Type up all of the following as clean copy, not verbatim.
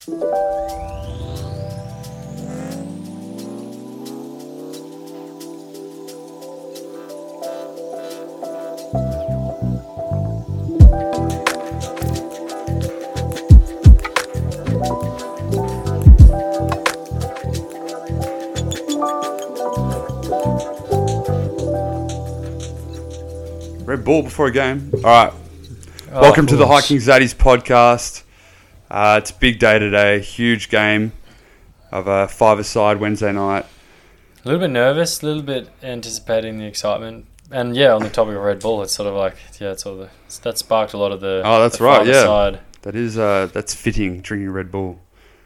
Red Bull before a game. All right. Welcome to the Hiking Zaddies podcast. It's a big day today. Huge game of a five-a-side Wednesday night. A little bit nervous, a little bit anticipating the excitement. And yeah, on the topic of Red Bull, it's sort of like, that sparked a lot of the that's right, yeah. Side. That is, that's fitting, drinking Red Bull.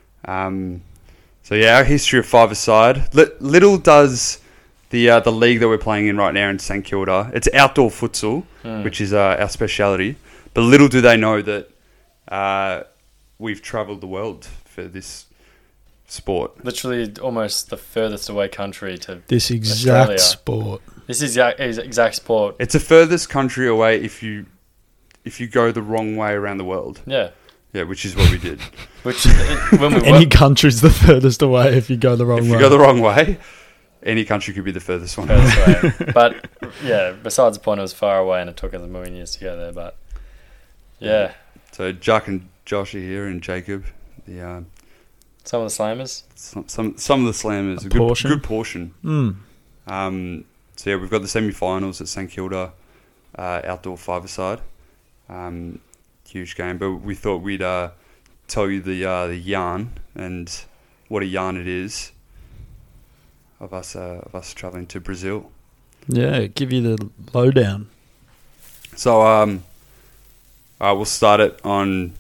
So yeah, our history of five-a-side. Little does the league that we're playing in right now in St Kilda, it's outdoor futsal, which is our speciality. But little do they know that we've travelled the world for this sport. Literally almost the furthest away country to this exact Australia. Sport. This is exact sport. It's the furthest country away if you go the wrong way around the world. Yeah. Yeah, which is what we did. Any country's the furthest away if you go the wrong way. If you go the wrong way, any country could be the furthest one. Way. But yeah, besides the point, it was far away and it took us a million years to go there. But yeah. So Jack and Josh are here, and Jacob. Some of the slammers. Some of the slammers. Good portion. So yeah, we've got the semi-finals at St Kilda, outdoor five-a-side. Huge game, but we thought we'd tell you the yarn and what a yarn it is of us travelling to Brazil. Yeah, give you the lowdown. So we'll start it on.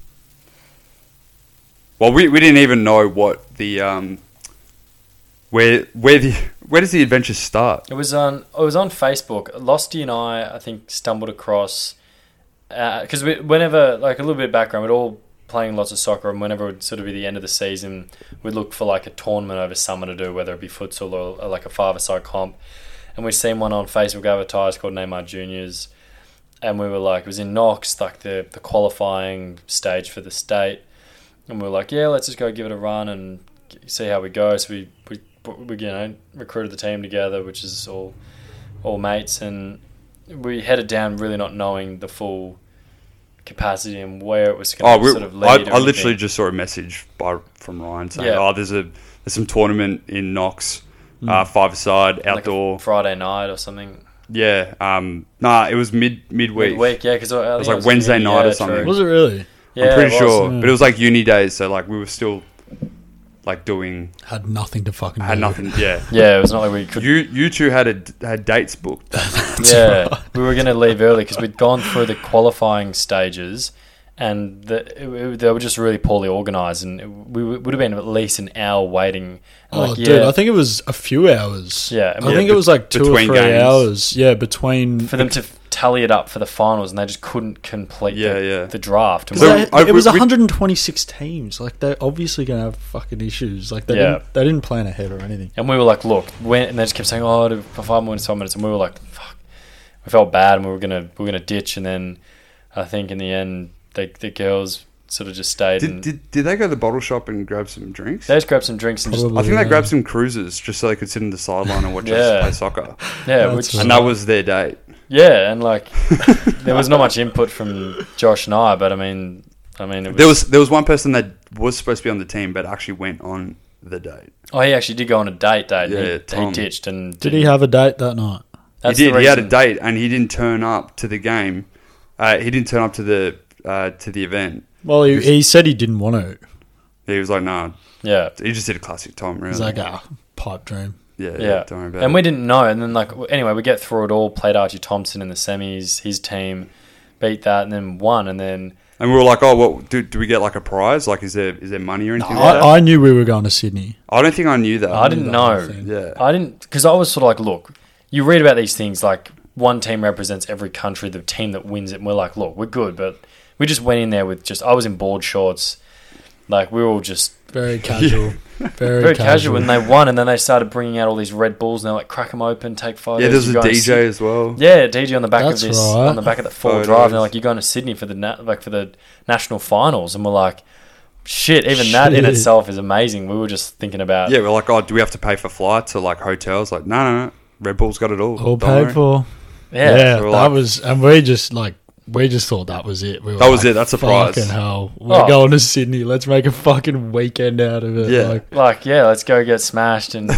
Well, we didn't even know what the where does the adventure start? It was on Facebook. Losty and I think stumbled across because whenever, like, a little bit of background, we'd all playing lots of soccer, and whenever it would sort of be the end of the season, we'd look for like a tournament over summer to do, whether it be futsal or like a five-a-side comp. And we'd seen one on Facebook advertised called Neymar Juniors, and we were like, it was in Knox, like the qualifying stage for the state, and we were like, yeah, let's just go give it a run and see how we go. So we recruited the team together, which is all mates, and we headed down really not knowing the full capacity and where it was going to sort of lead. I literally just saw a message from Ryan saying, there's some tournament in Knox, five-a-side, outdoor. Like a Friday night or something. Yeah. It was midweek. Midweek, yeah. Because it was like Wednesday night or something. True. Was it really? Yeah, I'm pretty sure. But it was like uni days, so like we were still like doing... Had nothing to fucking do. Had nothing, yeah. Yeah, it was not like we could... You two had dates booked. Yeah, right. We were going to leave early because we'd gone through the qualifying stages, and they were just really poorly organised, and we would have been at least an hour waiting. Dude, I think it was a few hours. Yeah. I think it was like 2 or 3 hours. Yeah, between... For them to tally it up for the finals, and they just couldn't complete the draft. It was 126 teams. Like, they're obviously going to have fucking issues. Like, they didn't plan ahead or anything. And we were like, look, and they just kept saying, for 5 minutes, and we were like, fuck. We felt bad, and we were gonna ditch, and then I think in the end, the girls sort of just stayed. Did they go to the bottle shop and grab some drinks? They just grabbed some drinks and I think they grabbed some cruisers just so they could sit in the sideline and watch us play soccer. Yeah, and that was their date. Yeah, and like there was not much input from Josh and I, but I mean, it was, there was one person that was supposed to be on the team but actually went on the date. Oh, he actually did go on a date. Yeah, he ditched and did he have a date that night? He did. He had a date and he didn't turn up to the game. He didn't turn up to the event. Well, he said he didn't want to. He was like, nah. Yeah. He just did a classic Tom, really. He's like, pipe dream. Yeah. Don't worry about it. And we didn't know. And then, anyway, we get through it all, played Archie Thompson in the semis, his team beat that and then won. And we were like, do we get like a prize? Like, is there money or anything like that? I knew we were going to Sydney. I don't think I knew that. I didn't know. Yeah. I didn't, because I was sort of like, look, you read about these things, like one team represents every country, the team that wins it. And we're like, look, we're good, but we just went in there with I was in board shorts. Like, we were all just... Very casual. Very casual. And they won, and then they started bringing out all these Red Bulls, and they're like, crack them open, take photos. Yeah, there's a DJ as well. Yeah, DJ on the back on the back of that 4 drive. And they're like, you're going to Sydney for the national finals. And we're like, shit, even that in Shit. itself is amazing. We were just thinking about... Yeah, we're like, oh, do we have to pay for flights or like hotels? Like, no. Red Bull's got it all. All Don't paid worry. for. Yeah. Yeah, So we're that like- was, and we just thought that was it. We were That was like, it, that's a prize. Fucking hell, we're Oh. going to Sydney. Let's make a fucking weekend out of it. Yeah. Like, Let's go get smashed. And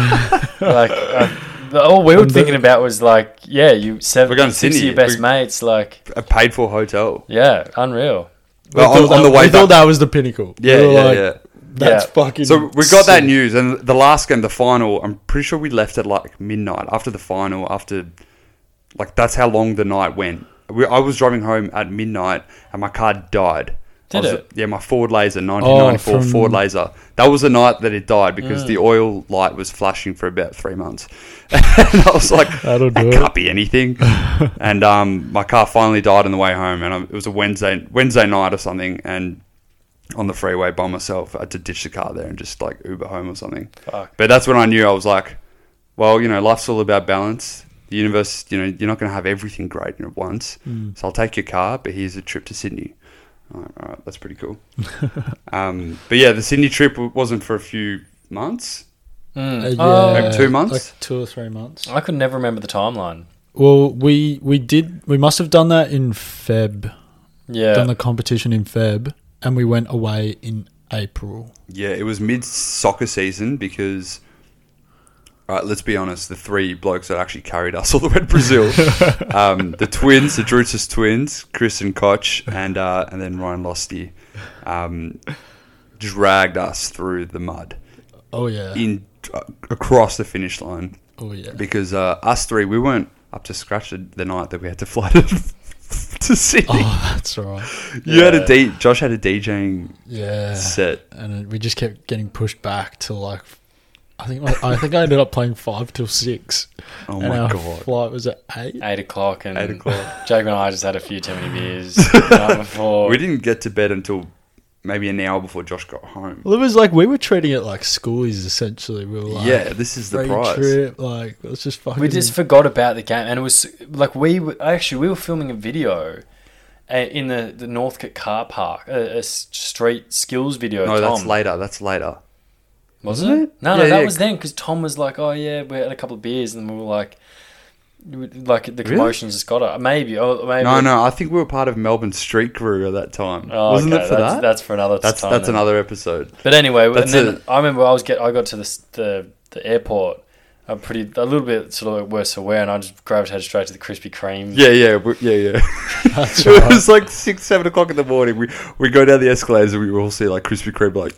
all we were And thinking about was like, We're going to six of Sydney. your best mates. Like, A paid for hotel. yeah, unreal. we Well, thought on the that- way we thought back- that was the pinnacle. Yeah, We were like, yeah. That's Yeah. fucking. So we got that sick. news, and the last game, the final, I'm pretty sure we left at like midnight after the final. That's how long the night went. I was driving home at midnight, and my car died. Did it? Yeah, my Ford Laser, 1994 from- Ford Laser. That was the night that it died because the oil light was flashing for about 3 months. And I was like, That'll that do can't be anything. And my car finally died on the way home, and it was a Wednesday night or something, and on the freeway by myself, I had to ditch the car there and just like Uber home or something. Fuck. But that's when I knew. I was like, well, life's all about balance. The universe, you're not going to have everything great at once. So I'll take your car, but here's a trip to Sydney. All right, that's pretty cool. But yeah, the Sydney trip wasn't for a few months. Maybe 2 months? like 2 or 3 months. I could never remember the timeline. Well, we must have done that in Feb. Yeah. Done the competition in Feb, and we went away in April. Yeah, it was mid-soccer season because, all right, let's be honest, the 3 blokes that actually carried us all the way to Brazil, the twins, the Drutzes twins, Chris and Koch, and then Ryan Losty, dragged us through the mud Oh yeah. across the finish line Oh yeah. because us 3, we weren't up to scratch the night that we had to fly to Sydney. Oh, that's all right. Josh had a DJing Yeah. set. And we just kept getting pushed back till like, I think I ended up playing 5 till 6. Oh and my our God. flight was at 8. 8 o'clock. And 8 o'clock. Jacob and I just had a few too many beers the night before. We didn't get to bed until maybe an hour before Josh got home. Well, it was like we were treating it like schoolies essentially. We were like, Yeah, this is the free prize. trip. Like, let's just fucking. We just forgot about the game, and it was like we were filming a video in the Northcote car park, a street skills video. No, Tom. that's later. Wasn't it? No, Yeah, that yeah. was then because Tom was like, "Oh yeah, we had a couple of beers," and we were like the commotions just got it. Maybe. No, I think we were part of Melbourne Street Crew at that time. Oh, Wasn't okay, it for that? That's for another That's time. that's then. another episode. But anyway, That's and then it. I remember I got to the airport. A little bit sort of worse aware, and I just gravitated straight to the Krispy Kreme. Yeah. That's It right. was like 6, 7 o'clock in the morning. We go down the escalators and we all see like Krispy Kreme, like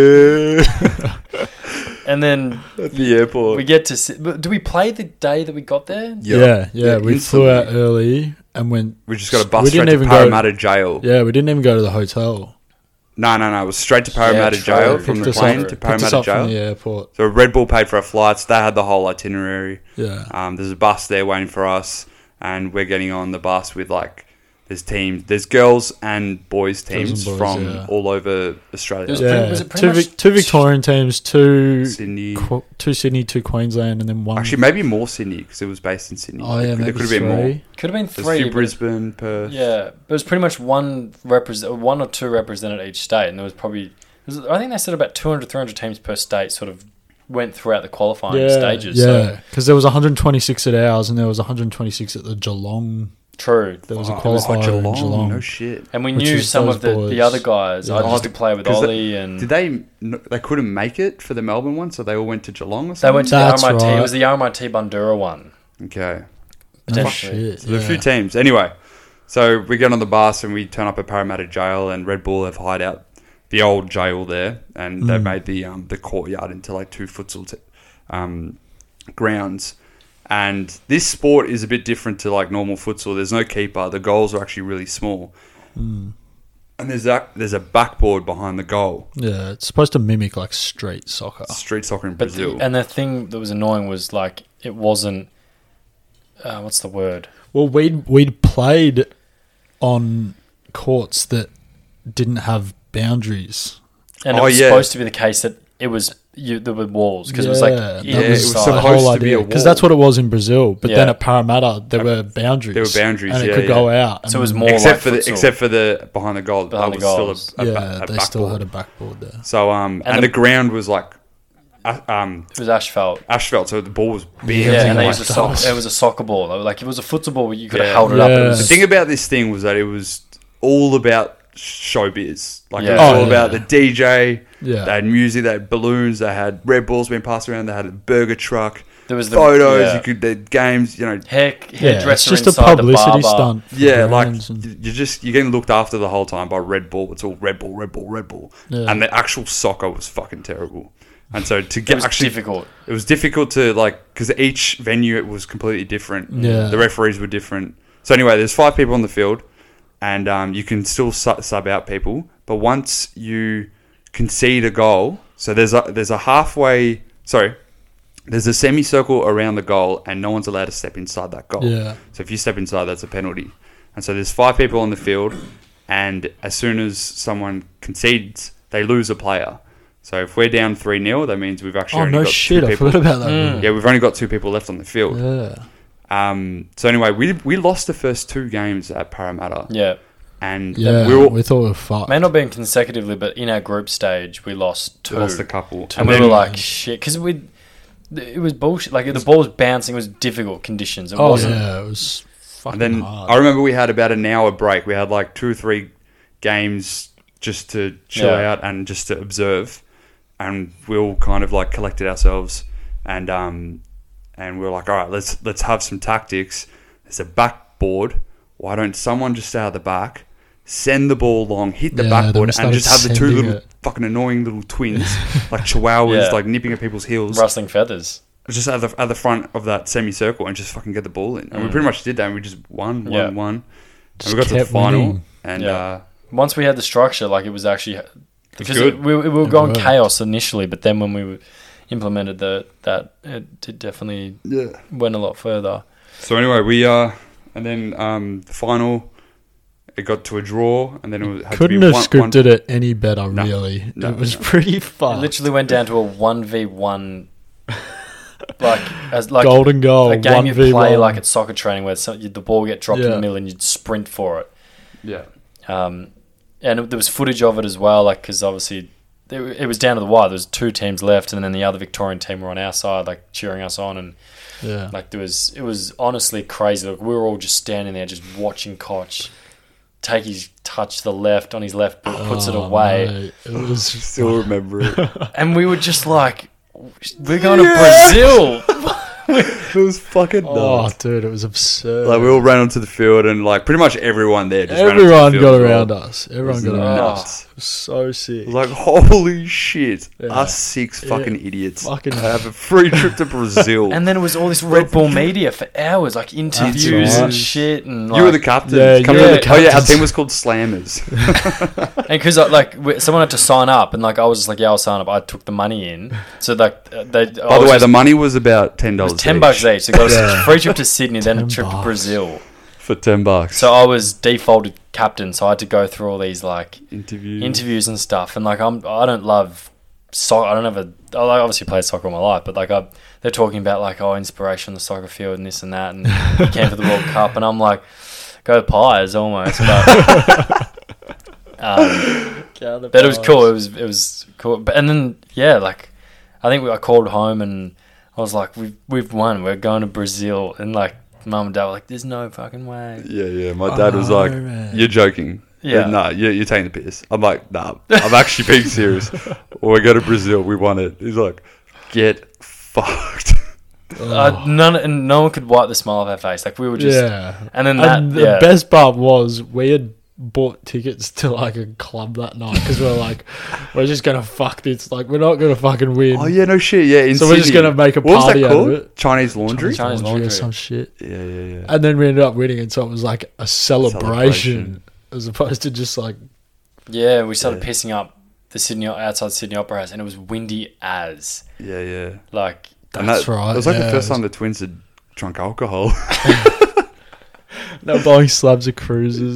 yeah, And then at the airport. we get to. But do we play the day that we got there? Yeah. We flew out instantly. early and went. We just got a we bus didn't straight to even go- Parramatta Jail. Yeah, we didn't even go to the hotel. No. It was straight to Parramatta true. Jail Picked from the us plane up- to picked us Parramatta up Jail. from the airport. So Red Bull paid for our flights. They had the whole itinerary. Yeah. There's a bus there waiting for us, and we're getting on the bus with like there's girls and boys Girls teams and boys, from yeah. all over Australia. It was Yeah. was it pretty much two Victorian teams, two Sydney. two Sydney, 2 Queensland, and then one. Actually, maybe more Sydney because it was based in Sydney. oh yeah, there maybe could have been more. 3. could have been There's a 3. few but- Brisbane, Perth. Yeah, but it was pretty much one or two represented each state, and there was probably I think they said about 200, 300 teams per state sort of went throughout the qualifying stages. Yeah, So, because there was 126 at ours, and there was 126 at the Geelong. true. There was a Oh, it was qualifier in Geelong. Geelong. No shit. And we Which knew is some those of the boys. other guys. Yeah. I used to play with 'Cause Ollie, and Did they couldn't make it for the Melbourne one, so they all went to Geelong or they something? went to That's the RMIT. right. It was the RMIT Bandura one. Okay. Oh, Potentially. shit, So there are a few yeah. teams. Anyway, so we get on the bus and we turn up at Parramatta Jail, and Red Bull have hired out the old jail there, and they've made the courtyard into like 2 futsal grounds. And this sport is a bit different to like normal futsal. There's no keeper. The goals are actually really small, and there's a backboard behind the goal. Yeah, it's supposed to mimic like street soccer. Street soccer in But Brazil. and the thing that was annoying was like it wasn't. What's the word? Well, we'd played on courts that didn't have boundaries. And it Oh, was yeah. supposed to be the case that it was there were walls because it was like Yeah, Yeah, that it was inside. the supposed whole to be a idea. Because wall. that's what it was in Brazil. But then Yeah. at Parramatta, there were boundaries. There were boundaries, and it yeah, could go out. So it was and- more except like for futsal. the behind the goal. Behind that the was goals. still a yeah, they still backboard. had a backboard there. So and the ground was like It was asphalt. asphalt, so the ball was big. Yeah, and they like, used it was a soccer ball. Like if it was a futsal ball, you could have Yeah. held it up. But it Yeah. was The thing about this thing was that it was all about showbiz. Like it Yeah. was Oh, all about yeah. the DJ. Yeah. They had music, they had balloons, they had Red Balls being passed around, they had a burger truck, there was the photos, yeah. you could the games, you know. hair Yeah, it's dresser just a inside the publicity barber. stunt. for Yeah, like brands and- you're getting looked after the whole time by Red Bull. It's all Red Bull, Red Bull, Red Bull, Yeah. and the actual soccer was fucking terrible. And so to It get was actually difficult. it was difficult to like because each venue it was completely different. Yeah. The referees were different. So anyway, there's 5 people on the field, and you can still sub out people. But once you concede a goal, so there's a halfway. Sorry, there's a semicircle around the goal, and no one's allowed to step inside that goal. Yeah. So if you step inside, that's a penalty. And so there's 5 people on the field, and as soon as someone concedes, they lose a player. So if we're down 3-0, that means we've actually Oh, only no got shit. 2 I people. forgot about that. Mm. Yeah, we've only got 2 people left on the field. Yeah. So anyway, we lost the first 2 games at Parramatta, Yeah. and Yeah, we we thought we were fucked. May not have been consecutively, but in our group stage, we lost 2. lost a couple, and we were like, shit, because it was bullshit. Like the ball was bouncing, it was difficult conditions. It Oh, wasn't. yeah, it was fucking and then hard. I remember we had about an hour break. We had like 2 or 3 games just to chill Yeah. out and just to observe, and we all kind of like collected ourselves, and we were like, all right, let's have some tactics. There's a backboard. Why don't someone just stay out the back, send the ball long, hit the Yeah, then we backboard, and started just have the 2 sending little it. fucking annoying little twins, like chihuahuas, Yeah. like nipping at people's heels, Rustling feathers. just at the front of that semicircle and just fucking get the ball in. And we pretty much did that, and we just won. Yeah. And Just we got to the kept final, winning. and Yeah. Once we had the structure, like it was actually because good. we were It going worked. chaos initially, but then when we implemented that, it did definitely yeah. went a lot further. So anyway, and then the final, it got to a draw, and then it had Couldn't to be have scripted it any better, No. really. No, it was no. pretty It fun. literally went down to a 1v1, like Golden goal, a game you 1v1. play like at soccer training where the ball get dropped in Yeah. the middle and you'd sprint for it. Yeah. And there was footage of it as well, like because obviously it was down to the wire. There was 2 teams left, and then the other Victorian team were on our side, like cheering us on, and Yeah. like it was honestly crazy. Like we were all just standing there, just watching Koch take his touch to the left on his left boot, puts it Oh, away, mate, it was Still remember it. and we were just like, "We're going to Brazil." It was fucking oh, nuts. dude, it was absurd. Like we all ran onto the field, and like pretty much everyone there just Everyone ran onto the got field as well. around us. Everyone got It was around nuts. us. It was so sick. It was like, holy shit, Yeah. us 6 fucking idiots Fucking- have a free trip to Brazil. And then it was all this Red Bull media for hours, like interviews right. and shit, and like, you were the captain. Yeah, Come you were on. the Oh yeah, our captains. team was called Slammers. and because like someone had to sign up, and like I was just like, yeah, I'll sign up. I took the money in, so like By the way, the money was about $10. it was $10 each. So got Yeah. a free trip to Sydney, then a trip to $10. Brazil. for $10. So I was defaulted captain, so I had to go through all these like Interview. interviews and stuff. And like I don't love soccer. I don't have I obviously played soccer all my life, but like they're talking about like inspiration on the soccer field and this and that, and you came for the World Cup, and I'm like, go Pies almost. But it was cool. It was cool. But and then yeah, like I think I called home and I was like, we've won. We're going to Brazil, and like mum and dad were like, there's no fucking way. Yeah. My dad was no, like, man. "You're joking." Yeah. Nah, you're taking the piss. I'm like, nah, I'm actually being serious. Or we go to Brazil, we won it. He's like, get fucked. No one could wipe the smile off our face. Like we were just, yeah. and then that, And the yeah. best part was we had bought tickets to like a club that night because we were like, we're just gonna fuck this. Like we're not gonna fucking win. Oh yeah, no shit. Yeah, in So we're just Sydney. gonna make a What was party that out of called? it. Chinese laundry. Chinese or laundry. some shit. Yeah. And then we ended up winning, and so it was like a celebration, Celebration. as opposed to just like Yeah, we started Yeah. pissing up the outside Sydney Opera House, and it was windy as Yeah. like. And That's that, right, It was like yeah, the first it was- time the twins had drunk alcohol. no buying slabs of cruises.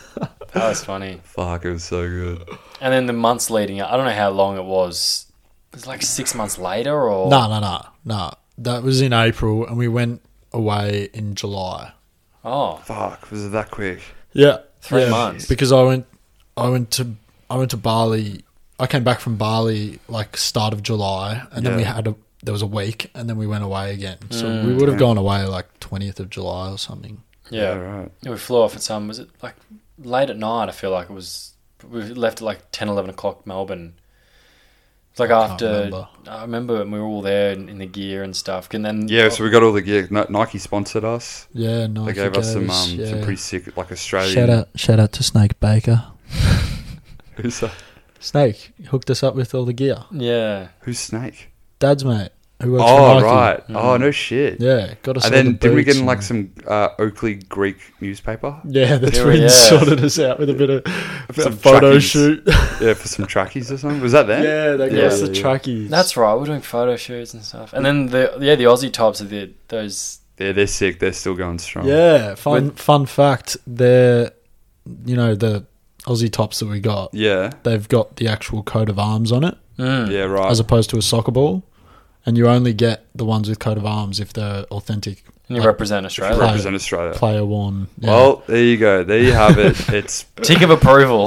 That was funny. Fuck, it was so good. And then the months leading up, I don't know how long it was was it like 6 months later, or No. That was in April, and we went away in July. Oh, Fuck, was it that quick? Yeah, 3 months. Because I went to Bali. I came back from Bali like start of July, and then there was a week, and then we went away again. So we would have gone away like 20th of July or something. Yeah, right. We flew off at was it like late at night? I feel like it was. We left at like 10, 11 o'clock Melbourne. It's like after. I remember when we were all there in the gear and stuff. And then So we got all the gear. Nike sponsored us. Yeah, Nike They gave us some pretty sick, like Australian. Shout out to Snake Baker. Who's that? Snake hooked us up with all the gear. Yeah. Who's Snake? Dad's mate, who works for Oh Nike. right. Oh no shit. Yeah, got us. And all then the didn't we boots get in like and- some Oakley Greek newspaper? Yeah, the Yeah, twins yeah. sorted us out with a bit of Some a photo trackies. shoot. Yeah, for some trackies or something. Was that then? Yeah, they got Yeah. us the trackies. That's right. We're doing photo shoots and stuff. And then the Aussie tops are those. They're sick. They're still going strong. Yeah, fun fact. They're, the Aussie tops that we got. Yeah. They've got the actual coat of arms on it, Yeah. Right. as opposed to a soccer ball. And you only get the ones with coat of arms if they're authentic, And you Like, represent To Australia. represent Australia. player worn. Yeah. Well, there you go. There you have it. It's Tick of approval.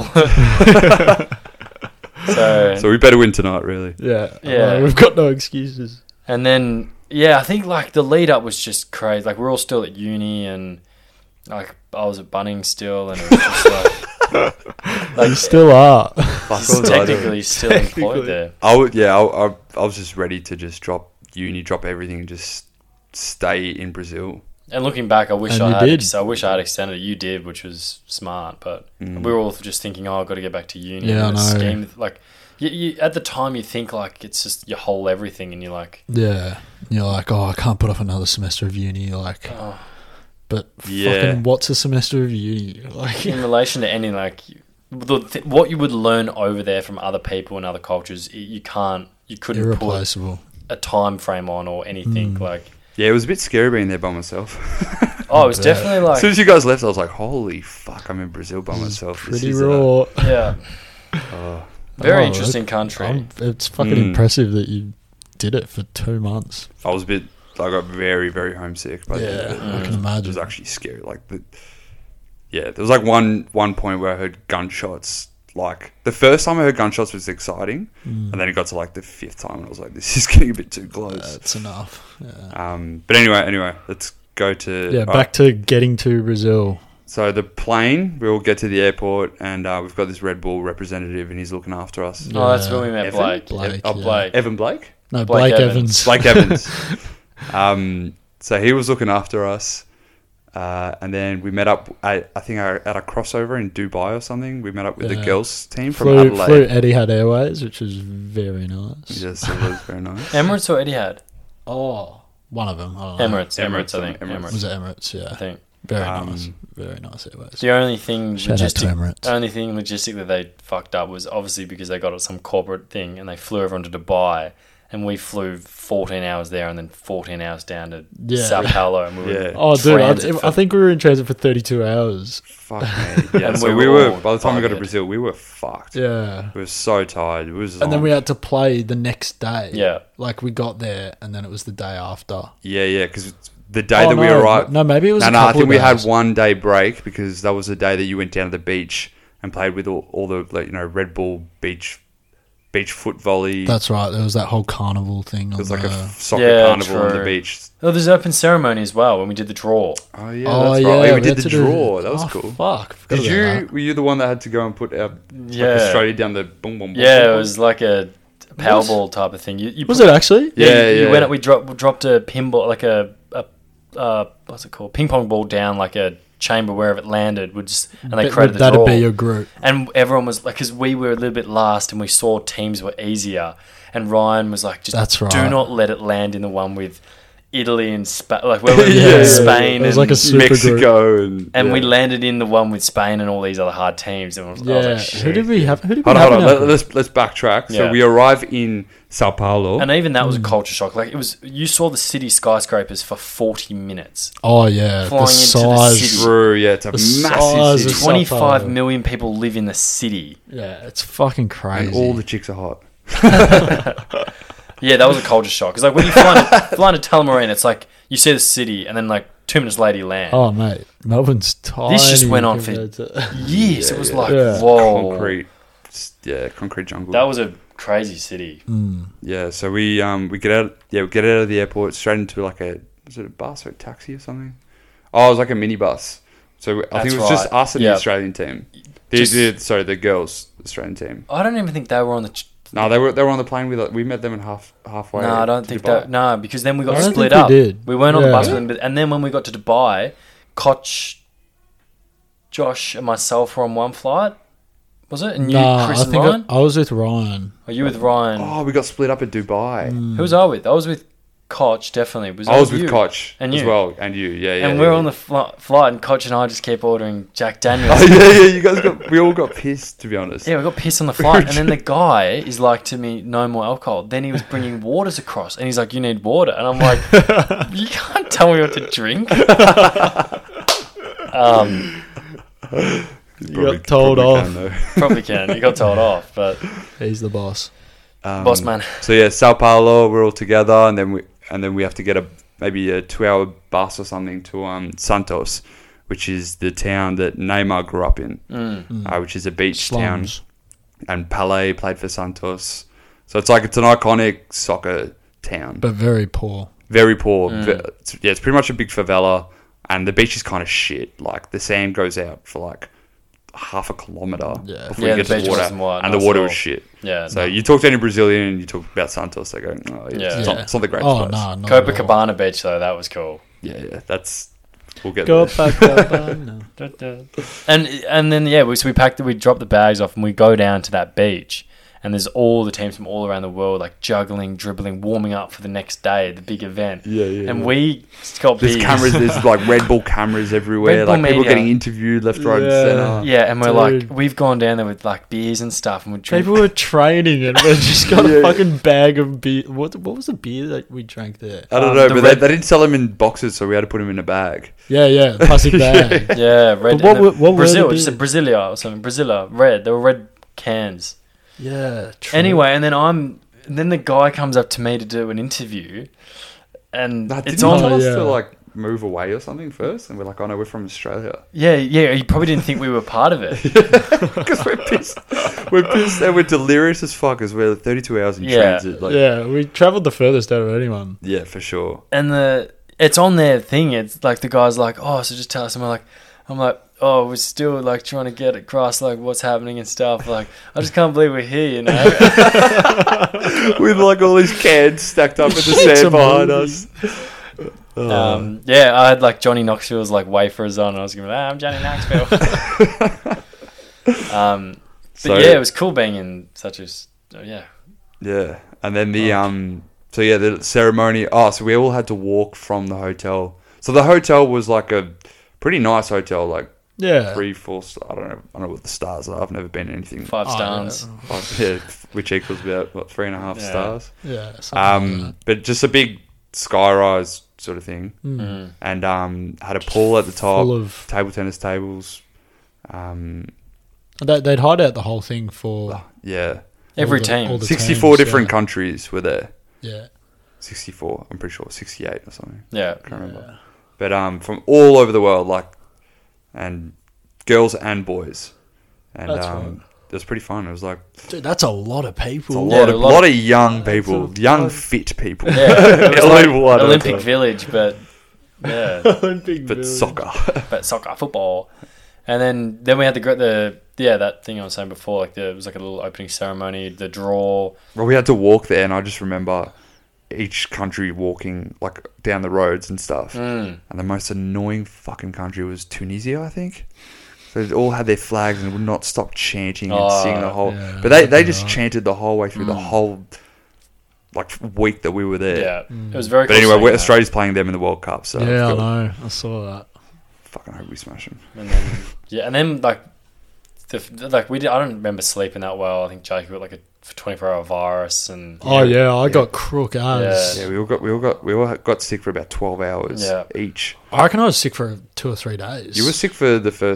so we better win tonight, really. yeah, Yeah. we've got no excuses. And then, I think like the lead up was just crazy. Like we're all still at uni, and like I was at Bunnings still, and it was just like You still are. Fuck, what was I doing? technically still employed there. I was just ready to just drop uni, drop everything, and just stay in Brazil. And looking back, I wish And I you had. did. I wish I had extended it. You did, which was smart. But we were all just thinking, "Oh, I've got to get back to uni." Yeah, and I know. scheme, like you at the time, you think like it's just your whole everything, and you're like, Yeah, you're like, I can't put off another semester of uni. Like, oh. but Yeah. fucking, what's a semester of uni? Like, in relation to any like what you would learn over there from other people and other cultures, you couldn't put irreplaceable. a time frame on or anything. Like, Yeah, it was a bit scary being there by myself. it was definitely As like, soon as you guys left, I was like, "Holy fuck, I'm in Brazil by myself." This Pretty is, raw. yeah, oh. very Oh, interesting country. It's fucking impressive that you did it for 2 months. I was a bit. I got very, very homesick. But Yeah, I can It imagine. was actually scary. There was like one point where I heard gunshots. Like the first time I heard gunshots was exciting, and then it got to like the fifth time, and I was like, "This is getting a bit too close." That's enough. Yeah, But anyway, let's go to back to getting to Brazil. So the plane, we all get to the airport, and we've got this Red Bull representative, and he's looking after us. Oh, that's when we met Evan? Blake. Blake, Oh, yeah. Blake. Evan Blake? No, Blake Blake Evans. Evans. Blake Evans. So he was looking after us. And then we met up, at a crossover in Dubai or something. We met up with the Yeah. girls team from flew Adelaide. Etihad Airways, which was very nice. Yes, it was very nice. Emirates or Etihad? Oh, one of them. I don't know. Emirates, I think. Emirates. Was it Emirates? Yeah. I think. Very nice. Very nice Airways. The only thing Shout out to Emirates. logistic that they fucked up was obviously because they got it some corporate thing and they flew everyone to Dubai, and we flew 14 hours there and then 14 hours down to Yeah. Sao Paulo, and we were Yeah. Oh, dude, transit I think we were in transit for 32 hours. Fuck me. Yeah, And so we we were were, all by the time we got to buggered. Brazil, we were fucked. Yeah. We were so tired. It was And then we had to play the next day. Yeah. Like, we got there, and then it was the day after. Yeah, because the day that we arrived... No, maybe it was No, a I couple think we of had days. 1 day break because that was the day that you went down to the beach and played with all the Red Bull beach foot volley. That's right. There was that whole carnival thing. It was on like a the... soccer Yeah, carnival on the true. beach. Oh, there's an open ceremony as well when we did the draw. Oh yeah, that's right. Oh, yeah, we did had the to do- draw. That was oh, cool. Fuck. forgot Did about you? that. Were you the one that had to go and put our Yeah. Australia down the boom boom? boom, Yeah, boom, it boom? was like a Powerball type of thing. You Was it actually? Yeah, You yeah. went up, we dropped a pinball, like a what's it called? Ping pong ball down like a chamber wherever it landed, and they created the That'd draw. be your group. And everyone was like, because we were a little bit last, and we saw teams were easier. And Ryan was like, That's right. do not let it land in the one with Italy and Spain. Like where we were Yeah, Spain it was and, like a super group. Mexico and and yeah. we landed in the one with Spain and all these other hard teams. And I was Yeah. like, shit. Who did we have? Hold in on. our group? Let's backtrack. So Yeah. we arrive in Sao Paulo. And even that was a culture shock. Like it was, you saw the city skyscrapers for 40 minutes. Oh yeah, Flying the into the size. city. True, yeah, it's a The size massive of city. Sao 25 Paulo. million people live in the city. Yeah, it's fucking crazy. And all the chicks are hot. Yeah, that was a culture shock. Because like when you fly to Tullamarine, it's like you see the city, and then like 2 minutes later you land. Oh mate, Melbourne's tiny. This just went on for compared to- years. Yeah, It was yeah. like Yeah. whoa, Concrete jungle. that was a crazy city. Yeah, so we get out of the airport straight into like was it a bus or a taxi or something? Oh, it was like a minibus. So I think That's it was just right. us and Yeah. the Australian team. The girls Australian team. I don't even think they were on the. No, they were on the plane with. We met them in halfway. No, I don't to think Dubai. that. No, because then we got I don't split think we up. did. We weren't on the Yeah. bus with them, and then when we got to Dubai, Koch, Josh, and myself were on one flight. Was it? And you, Nah, Chris, I and think Ryan? I was with Ryan. Or you with Ryan? Oh, we got split up at Dubai. Who was I with? I was with Koch, definitely. I was with you? Koch And as you. well, and you. Yeah. And we're on the flight, and Koch and I just keep ordering Jack Daniels. Oh yeah. You guys we all got pissed, to be honest. Yeah, we got pissed on the flight, and then the guy is like to me, "No more alcohol." Then he was bringing waters across, and he's like, "You need water," and I'm like, "You can't tell me what to drink." You got told off. Can, though. Probably can. You got told off, but He's the boss. boss man. So yeah, Sao Paulo, we're all together, and then we have to get maybe a 2-hour bus or something to Santos, which is the town that Neymar grew up in, which is a beach Slums. town, and Pelé played for Santos. So it's an iconic soccer town, But very poor. very poor. It's pretty much a big favela, and the beach is kind of shit. Like the sand goes out for like half a kilometer Yeah. before Yeah, you the get to beach the water, wasn't and the nice water at was all. shit. Yeah. So you talk to any Brazilian and you talk about Santos, they go, oh, yeah, Yeah. it's not the greatest Oh place. no, not at all. Copacabana Beach though, that was cool. Yeah, that's we'll get there. Copacabana. And then yeah, we packed it. We dropped the bags off, and we go down to that beach. And there's all the teams from all around the world, like juggling, dribbling, warming up for the next day, the big event. Yeah. And we got There's beers. cameras, there's like Red Bull cameras everywhere, Red Bull like people media. getting interviewed left, right, and Yeah. centre. Yeah, and we're Dude. like, we've gone down there with like beers and stuff, and we drink. People were training and we just got Yeah. a fucking bag of beer. What was the beer that we drank there? I don't know, the but Red- they didn't sell them in boxes, so we had to put them in a bag. Yeah, plastic bag. Yeah, red. But what and were- what were Brazil, the just a beers? Brasilia or something. Brasilia, red. They were red cans. Yeah. True. Anyway, and then the guy comes up to me to do an interview, and Didn't it's you on. tell us yeah. to like move away or something first? And we're like, oh no, we're from Australia. Yeah. He probably didn't think we were part of it. Because we're pissed. We're pissed and we're delirious as fuck as we're 32 hours in Yeah. transit. Like, Yeah, we travelled the furthest out of anyone. yeah, for sure. And it's on their thing. It's like the guy's like, oh, so just tell us. And I'm like, oh, we're still like trying to get across like what's happening and stuff. Like, I just can't believe we're here, you know. With like all these cans stacked up in the sand behind us. Yeah, I had like Johnny Knoxville's like wafers on. And I was going, I'm Johnny Knoxville. But So- yeah, it was cool being in such a yeah. Yeah, and then the ceremony. Oh, so we all had to walk from the hotel. So the hotel was like a pretty nice hotel, like Yeah. 3-4 star. I don't know what the stars are. I've never been in anything. 5 Oh, stars. Yeah, which equals about 3.5 Yeah. stars. Yeah. something like But just a big skyrise sort of thing, Mm. and had a pool at the that. top, Full of. table tennis tables. They'd hide out the whole thing for Yeah, Every all the- team. all the 64 teams, different yeah. countries were there. Yeah. 64, I'm pretty sure 68 or something. Yeah. I can't remember. But from all over the world, like, and girls and boys, and That's right. it was pretty fun. It was like Dude, that's a lot of people. a Yeah, lot, a of, lot lot of young people, a young lot. fit people. Yeah, it was like Level one at a Olympic time. Village, but yeah, Olympic But Village. soccer. but soccer, football, and then we had that thing I was saying before, like it was like a little opening ceremony, the draw. Well, we had to walk there, and I just remember each country walking like down the roads and stuff. Mm. And the most annoying fucking country was Tunisia, I think. So they all had their flags and would not stop chanting and Oh, singing the whole. yeah, but they fucking just right. chanted the whole way through the whole like week that we were there. Yeah, it was very. But cool anyway, seeing that. Australia's playing them in the World Cup, so Yeah, I it's good. know. I saw that. Fucking hope we smash them. And then like I don't remember sleeping that well. I think Jake got like a 24-hour virus, and Oh yeah, I got crook as. Yeah, we all got sick for about 12 hours Yeah. each. I reckon I was sick for 2 or 3 days. You were sick for the first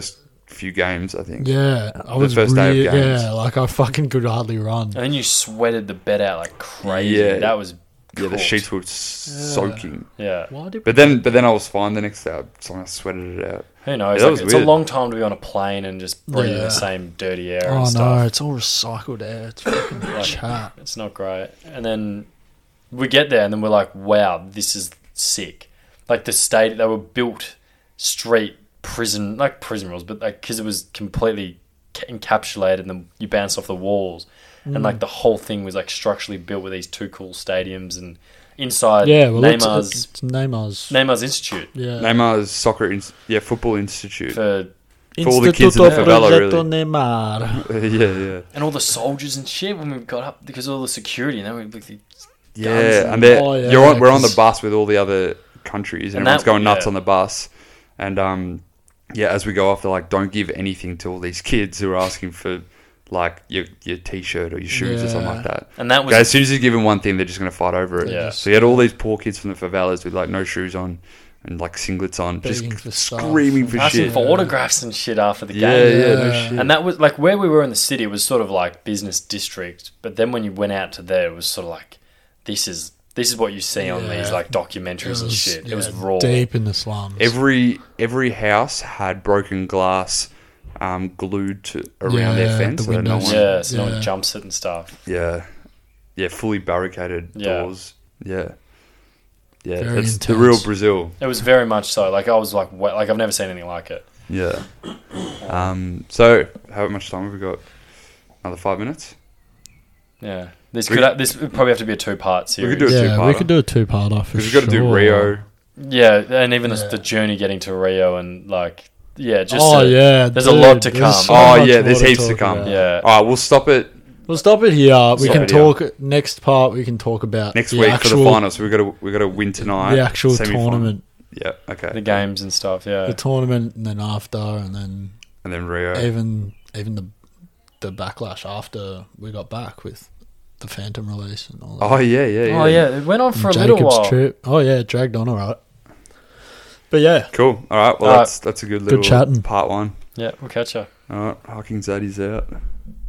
few games, I think. Yeah, I was first day of really, games. yeah, like I fucking could hardly run. And then you sweated the bed out like crazy. Yeah. That was Yeah, the cooked. sheets were soaking. Yeah. Why did But then I was fine the next day. I sweated it out. Who knows? Yeah, that Like, was it's weird. a long time to be on a plane and just breathing Yeah. the same dirty air Oh and no, stuff. it's all recycled air. It's fucking Like, chat. It's not great. And then we get there and then we're like, wow, this is sick. Like the state, they were built street prison, like prison rules, but like because it was completely encapsulated and then you bounce off the walls. And like the whole thing was like structurally built with these two cool stadiums and inside Yeah, well, Neymar's it's Neymar's. Neymar's Institute Yeah. Neymar's football institute. for For all the kids in the Instituto favela, Progetto really. Neymar. yeah. and all the soldiers and shit when we got up because of all the security and then we with the Yeah, and Oh, yeah, we're on the 'cause- bus with all the other countries, and And everyone's that- going nuts yeah. on the bus. And as we go off, they're like, "Don't give anything to all these kids who are asking for like your T-shirt or your shoes or something Yeah. like that." and that was Okay, as soon as you give them one thing, they're just going to fight over it. Yeah. So you had all these poor kids from the favelas with like no shoes on and like singlets on, Begging just for stuff. screaming for asking shit. for autographs and shit after the Yeah, game. yeah, no Yeah. shit. And that was like where we were in the city was sort of like business district, but then when you went out to there, it was sort of like this is what you see on Yeah. these like documentaries and shit. It was raw. Deep in the slums. Every house had broken glass glued to around their Yeah, fence. the So that no windows. one, Yeah, so no Yeah. one jumps it and stuff. yeah, fully barricaded Yeah. doors. Yeah, Very that's the intense. real Brazil. It was very much so. Like I was like, like I've never seen anything like it. Yeah. So how much time have we got? Another 5 minutes. Yeah, this We- this would probably have to be a 2-part We series. could do a Yeah, we two-parter. could do a two-parter for Because sure. we've got to do Rio. Yeah, and even Yeah. the journey getting to Rio and like just Oh yeah, there's a lot to come. so Oh much yeah, more there's heaps to talk come. about. yeah. All right, we'll stop it We'll stop it here. We Stop can it here. talk next part. We can talk about next the week actual, for the finals. So we got to win tonight. the actual Semi-final. tournament, Yeah. Okay. The games and stuff. Yeah, the tournament, and then after, and then And then Rio. even the backlash after we got back with the Phantom release and all that. Oh yeah. Oh yeah, it went on for a And little while. trip. Oh yeah, it dragged on alright. But yeah, Cool. All right. Well, All right. that's a good little chatting. part one. Yeah, we'll catch you. All right. Hawking Zaddy's out.